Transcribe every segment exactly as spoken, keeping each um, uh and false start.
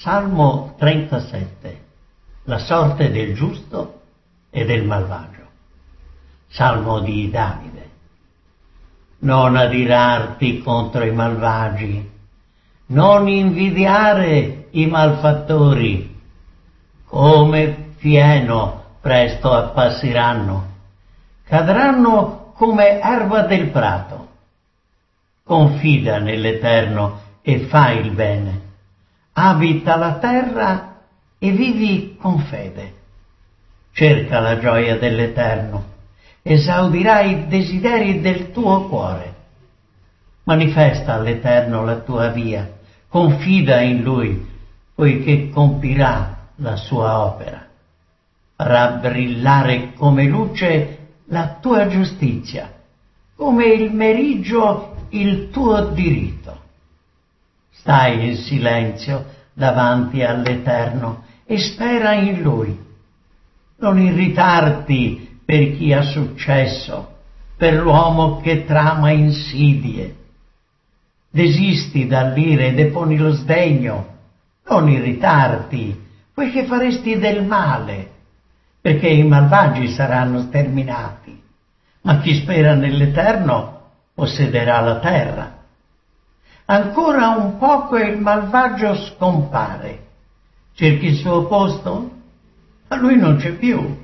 Salmo trentasette. La sorte del giusto e del malvagio. Salmo di Davide. Non adirarti contro i malvagi, non invidiare i malfattori. Come fieno presto appassiranno, cadranno come erba del prato. Confida nell'Eterno e fai il bene. Abita la terra e vivi con fede. Cerca la gioia dell'Eterno, esaudirai i desideri del tuo cuore. Manifesta all'Eterno la tua via, confida in Lui, poiché compirà la sua opera. Farà brillare come luce la tua giustizia, come il meriggio il tuo diritto. Stai in silenzio davanti all'Eterno e spera in Lui. Non irritarti per chi ha successo, per l'uomo che trama insidie. Desisti dall'ira e deponi lo sdegno. Non irritarti, poiché faresti del male, perché i malvagi saranno sterminati, ma chi spera nell'Eterno possederà la terra. Ancora un poco e il malvagio scompare. Cerchi il suo posto? Ma lui non c'è più.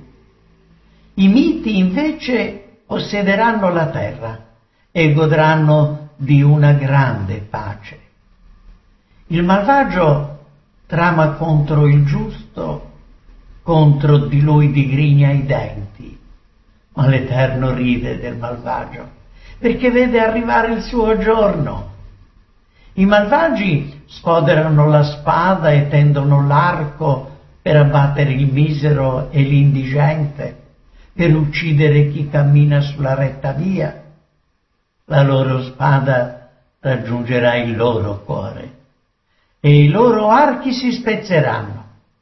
I miti invece possederanno la terra e godranno di una grande pace. Il malvagio trama contro il giusto, contro di lui digrigna i denti, ma l'Eterno ride del malvagio, perché vede arrivare il suo giorno. I malvagi sfoderano la spada e tendono l'arco per abbattere il misero e l'indigente, per uccidere chi cammina sulla retta via. La loro spada raggiungerà il loro cuore e i loro archi si spezzeranno.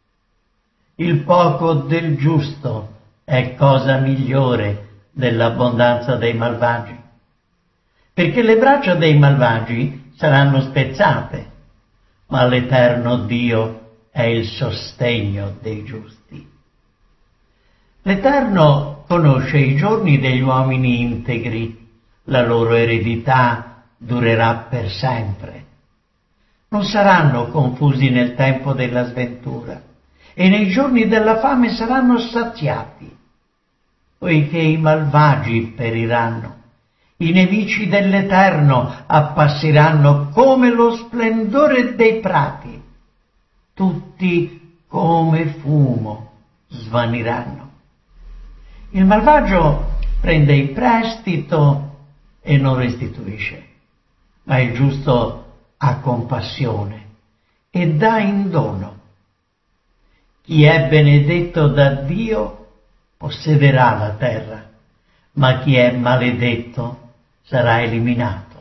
Il poco del giusto è cosa migliore dell'abbondanza dei malvagi, perché le braccia dei malvagi saranno spezzate, ma l'Eterno Dio è il sostegno dei giusti. L'Eterno conosce i giorni degli uomini integri, la loro eredità durerà per sempre. Non saranno confusi nel tempo della sventura, e nei giorni della fame saranno saziati, poiché i malvagi periranno. I nemici dell'Eterno appassiranno come lo splendore dei prati. Tutti come fumo svaniranno. Il malvagio prende in prestito e non restituisce, ma il giusto ha compassione e dà in dono. Chi è benedetto da Dio possederà la terra, ma chi è maledetto sarà eliminato.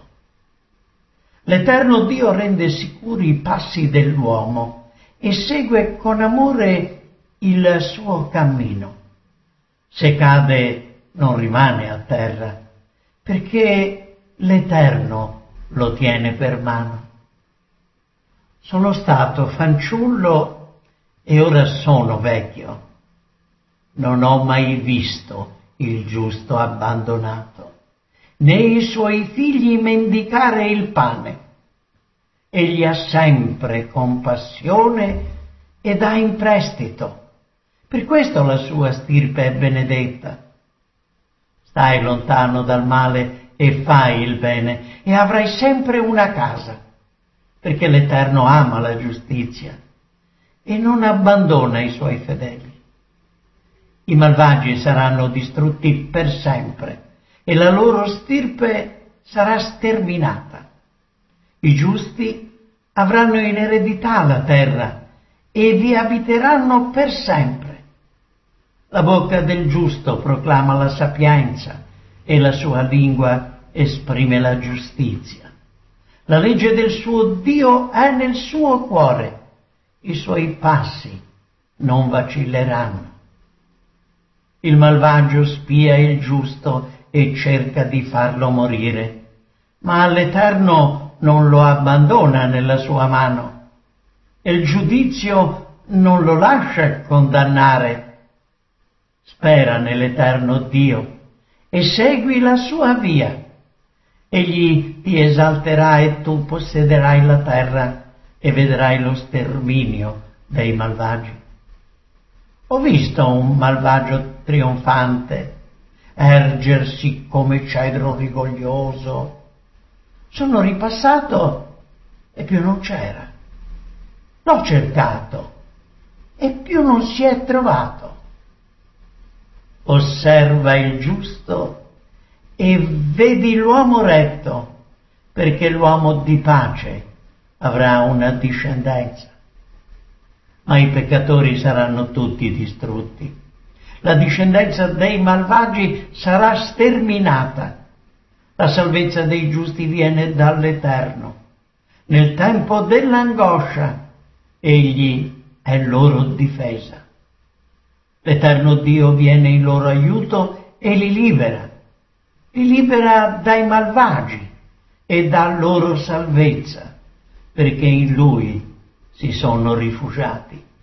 L'Eterno Dio rende sicuri i passi dell'uomo e segue con amore il suo cammino. Se cade non rimane a terra, perché l'Eterno lo tiene per mano. Sono stato fanciullo e ora sono vecchio. Non ho mai visto il giusto abbandonato, né i suoi figli mendicare il pane. Egli ha sempre compassione e dà in prestito. Per questo la sua stirpe è benedetta. Stai lontano dal male e fai il bene, e avrai sempre una casa, perché l'Eterno ama la giustizia e non abbandona i suoi fedeli. I malvagi saranno distrutti per sempre e la loro stirpe sarà sterminata. I giusti avranno in eredità la terra e vi abiteranno per sempre. La bocca del giusto proclama la sapienza e la sua lingua esprime la giustizia. La legge del suo Dio è nel suo cuore, i suoi passi non vacilleranno. Il malvagio spia il giusto e cerca di farlo morire, ma l'Eterno non lo abbandona nella sua mano. e il giudizio non lo lascia condannare. Spera nell'eterno Dio e segui la sua via. Egli ti esalterà e tu possederai la terra e vedrai lo sterminio dei malvagi. Ho visto un malvagio trionfante ergersi come cedro rigoglioso. Sono ripassato e più non c'era. L'ho cercato e più non si è trovato. Osserva il giusto e vedi l'uomo retto, perché l'uomo di pace avrà una discendenza. Ma i peccatori saranno tutti distrutti. La discendenza dei malvagi sarà sterminata. La salvezza dei giusti viene dall'Eterno. Nel tempo dell'angoscia, egli è loro difesa. L'Eterno Dio viene in loro aiuto e li libera. Li libera dai malvagi e dà loro salvezza, perché in Lui si sono rifugiati.